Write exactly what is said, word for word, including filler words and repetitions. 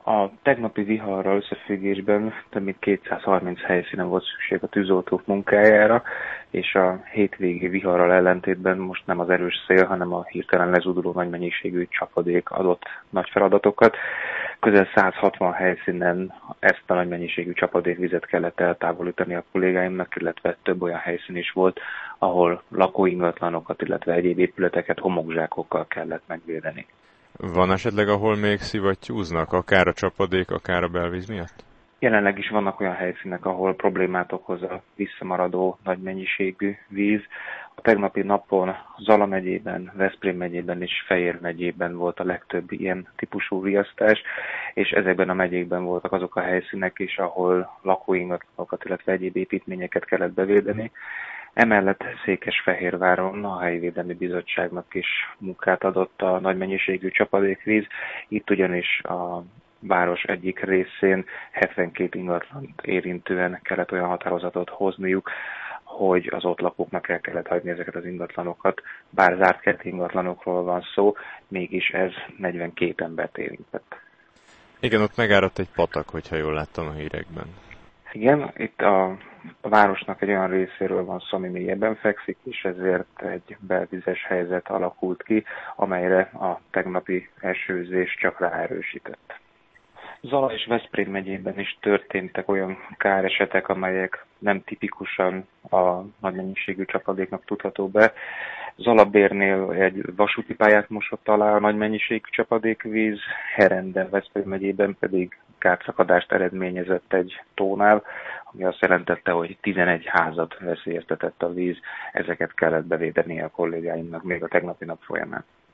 A tegnapi viharral összefüggésben több mint kétszázharminc helyszínen volt szükség a tűzoltók munkájára, és a hétvégi viharral ellentétben most nem az erős szél, hanem a hirtelen lezúduló nagy mennyiségű csapadék adott nagy feladatokat. Közel száz hatvan helyszínen ezt a nagy mennyiségű csapadékvizet kellett eltávolítani a kollégáimnak, illetve több olyan helyszín is volt, ahol lakóingatlanokat, illetve egyéb épületeket homokzsákokkal kellett megvédeni. Van esetleg, ahol még szivattyúznak, akár a csapadék, akár a belvíz miatt? Jelenleg is vannak olyan helyszínek, ahol problémát okoz a visszamaradó nagy mennyiségű víz. A tegnapi napon Zala megyében, Veszprém megyében és Fejér megyében volt a legtöbb ilyen típusú riasztás, és ezekben a megyékben voltak azok a helyszínek is, ahol lakóingatlanokat, illetve egyéb építményeket kellett bevédeni. Emellett Székesfehérváron a Helyi Védelmi Bizottságnak is munkát adott a nagy mennyiségű csapadékvíz. Itt ugyanis a város egyik részén hetvenkét ingatlant érintően kellett olyan határozatot hozniuk, hogy az ott lakóknak el kellett hagyni ezeket az ingatlanokat. Bár zárt kerti ingatlanokról van szó, mégis ez negyvenkét embert érintett. Igen, ott megáradt egy patak, hogyha jól láttam a hírekben. Igen, itt a, a városnak egy olyan részéről van szó, ami mélyebben fekszik, és ezért egy belvizes helyzet alakult ki, amelyre a tegnapi esőzés csak ráerősített. Zala és Veszprém megyében is történtek olyan káresetek, amelyek nem tipikusan a nagy mennyiségű csapadéknak tudható be. Zalabérnél egy vasúti pályát mosott alá a nagy mennyiségű csapadékvíz, Herenden, Veszprém megyében pedig kárszakadást eredményezett egy tónál, ami azt jelentette, hogy tizenegy házat veszélyeztetett a víz, ezeket kellett bevédeni a kollégáimnak még a tegnapi nap folyamán.